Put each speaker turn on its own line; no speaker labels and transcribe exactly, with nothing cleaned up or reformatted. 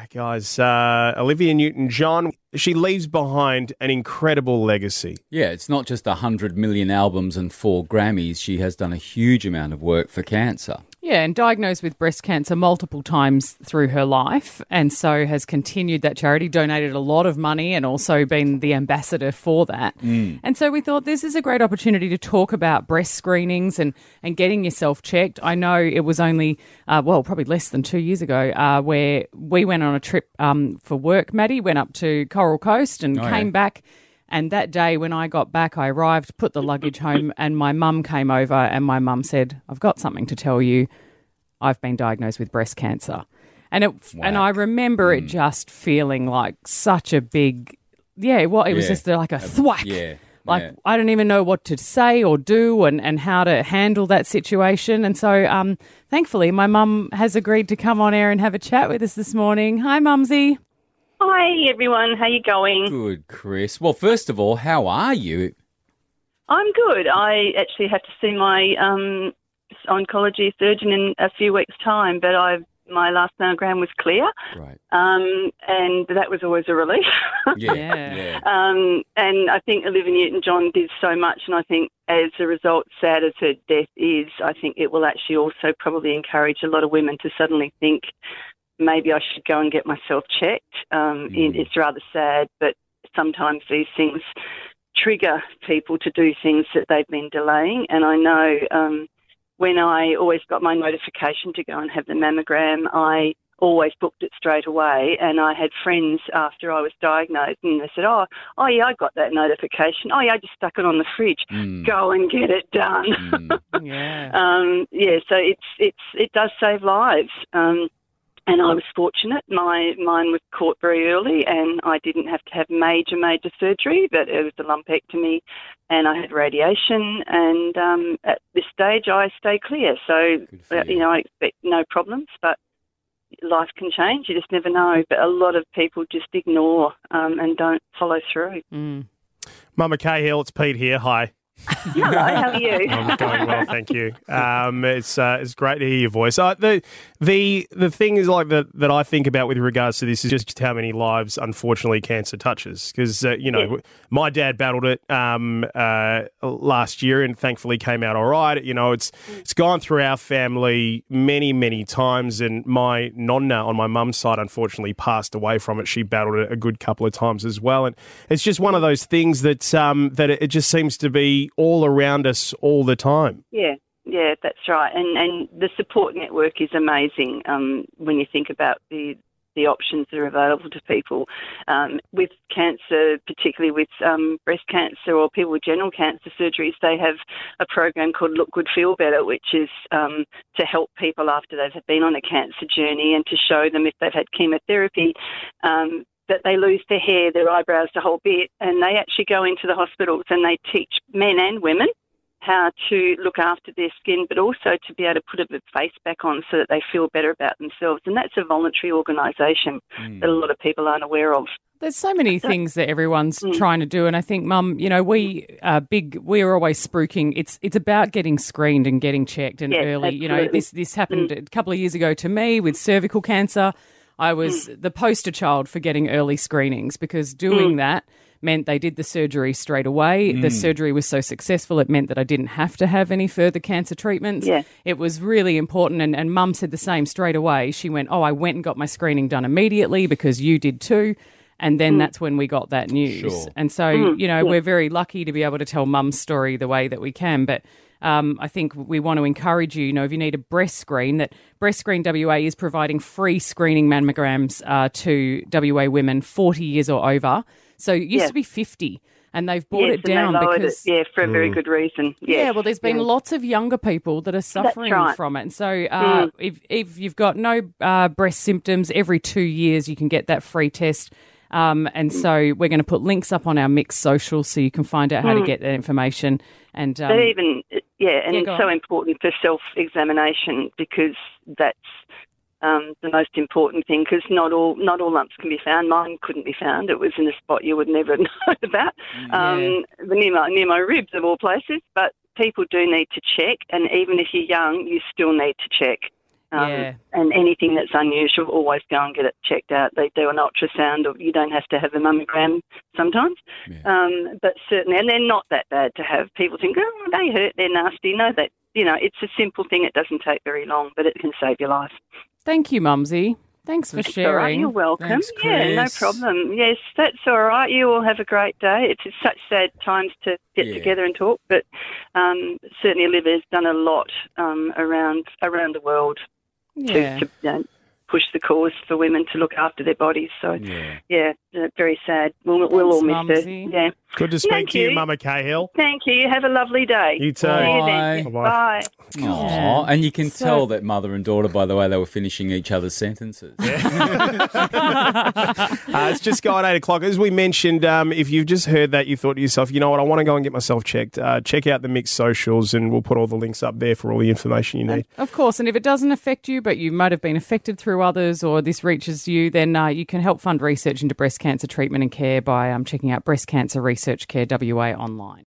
Guys, uh, Olivia Newton-John, she leaves behind an incredible legacy.
Yeah, it's not just one hundred million albums and four Grammys. She has done a huge amount of work for cancer.
Yeah, and diagnosed with breast cancer multiple times through her life, and so has continued that charity, donated a lot of money and also been the ambassador for that. Mm. And so we thought this is a great opportunity to talk about breast screenings and, and getting yourself checked. I know it was only, uh, well, probably less than two years ago uh, where we went on a trip um, for work, Maddie, went up to Coral Coast and oh, came yeah. back. And that day when I got back, I arrived, put the luggage home, and my mum came over and my mum said, I've got something to tell you. I've been diagnosed with breast cancer. And it, wow. and I remember mm. it just feeling like such a big, yeah, well, it was yeah. just like a thwack.
Yeah.
Like,
yeah.
I don't even know what to say or do and, and how to handle that situation. And so, um, thankfully, my mum has agreed to come on air and have a chat with us this morning. Hi, Mumsy.
Hi, everyone. How you going?
Good, Chris. Well, first of all, how are you?
I'm good. I actually have to see my um, oncology surgeon in a few weeks' time, but I've my last mammogram was clear,
right?
Um, and that was always a relief.
Yeah. yeah.
Um, and I think Olivia Newton-John did so much, and I think as a result, sad as her death is, I think it will actually also probably encourage a lot of women to suddenly think, maybe I should go and get myself checked. Um, mm. It's rather sad, but sometimes these things trigger people to do things that they've been delaying. And I know um, when I always got my notification to go and have the mammogram, I always booked it straight away. And I had friends after I was diagnosed and they said, oh, oh yeah, I got that notification. Oh yeah, I just stuck it on the fridge. Mm. Go and get it done.
Mm.
yeah.
um, yeah, so it's it's it does save lives. Um, And I was fortunate. My mine was caught very early, and I didn't have to have major, major surgery. But it was a lumpectomy, and I had radiation. And um, at this stage, I stay clear. So you. you know, I expect no problems. But life can change. You just never know. But a lot of people just ignore um, and don't follow through.
Mm.
Mama Cahill, it's Pete here. Hi.
Hello, how are you?
I'm going well, thank you. Um, it's uh, it's great to hear your voice. Uh, the the the thing is like that that I think about with regards to this is just how many lives, unfortunately, cancer touches. Because uh, you know, yeah. my dad battled it um, uh, last year and thankfully came out all right. You know, it's it's gone through our family many many times, and my nonna on my mum's side unfortunately passed away from it. She battled it a good couple of times as well, and it's just one of those things that um, that it just seems to be all around us all the time.
Yeah, yeah, that's right. And and the support network is amazing um, when you think about the the options that are available to people. Um, with cancer, particularly with um, breast cancer or people with general cancer surgeries, they have a program called Look Good, Feel Better, which is um, to help people after they've been on a cancer journey and to show them if they've had chemotherapy, um, that they lose their hair, their eyebrows, the whole bit, and they actually go into the hospitals and they teach men and women how to look after their skin, but also to be able to put a bit of face back on so that they feel better about themselves. And that's a voluntary organisation mm. that a lot of people aren't aware of.
There's so many things that everyone's mm. trying to do, and I think, Mum, you know, we are big. We're always spruiking. It's it's about getting screened and getting checked and
yes,
early.
Absolutely.
You know, this this happened mm. a couple of years ago to me with cervical cancer. I was mm. the poster child for getting early screenings because doing mm. that meant they did the surgery straight away. Mm. The surgery was so successful, it meant that I didn't have to have any further cancer treatments.
Yeah.
It was really important, and, and Mum said the same straight away. She went, oh, I went and got my screening done immediately because you did too. And then mm. that's when we got that news.
Sure.
And so,
mm.
you know,
yeah.
we're very lucky to be able to tell Mum's story the way that we can. But um, I think we want to encourage you, you know, if you need a breast screen, that Breast Screen W A is providing free screening mammograms uh, to W A women forty years or over. So it used
yeah.
to be fifty. And they've brought
yes,
it down
and they lowered
because...
It, yeah, for a very
mm.
good reason. Yes.
Yeah, well, there's been
yeah.
lots of younger people that are suffering
right.
from it. And so uh,
mm.
if, if you've got no uh, breast symptoms, every two years you can get that free test. Um, and so we're going to put links up on our Mixed social so you can find out how
mm.
to get that information. And um,
but even, yeah, and
yeah,
it's so
on.
important for self-examination because that's um, the most important thing because not all not all lumps can be found. Mine couldn't be found. It was in a spot you would never know about, um,
yeah.
near, my, near my ribs of all places. But people do need to check, and even if you're young, you still need to check. Um,
Yeah.
And anything that's unusual, always go and get it checked out. They do an ultrasound, or you don't have to have a mammogram sometimes.
Yeah.
Um, but certainly, and they're not that bad to have. People think, oh, they hurt, they're nasty. No, that you know, it's a simple thing. It doesn't take very long, but it can save your life.
Thank you, Mumsy. Thanks for
That's all right.
sharing.
You're welcome.
Thanks,
Yeah, no
Chris.
problem. Yes, that's all right. You all have a great day. It's, it's such sad times to get
Yeah.
together and talk, but um, certainly Olivia's done a lot um, around around the world
Yeah.
to, to you know, push the cause for women to look after their bodies. So,
Yeah.
yeah, uh, very sad. We'll, we'll all
Thanks,
miss
Mumsy.
her. Yeah.
Good to speak
Thank
to you,
you.
Mama Cahill.
Thank you. Have a lovely day.
You too.
See you then.
Bye.
Bye.
Bye.
Aw, and you can
So-
tell that mother and daughter by the way they were finishing each other's sentences.
Uh, it's just gone eight o'clock. As we mentioned, um, if you've just heard that, you thought to yourself, you know what, I want to go and get myself checked. Uh, check out the Mixed socials, and we'll put all the links up there for all the information you need.
Of course, and if it doesn't affect you, but you might have been affected through others, or this reaches you, then uh, you can help fund research into breast cancer treatment and care by um, checking out Breast Cancer Research Care W A online.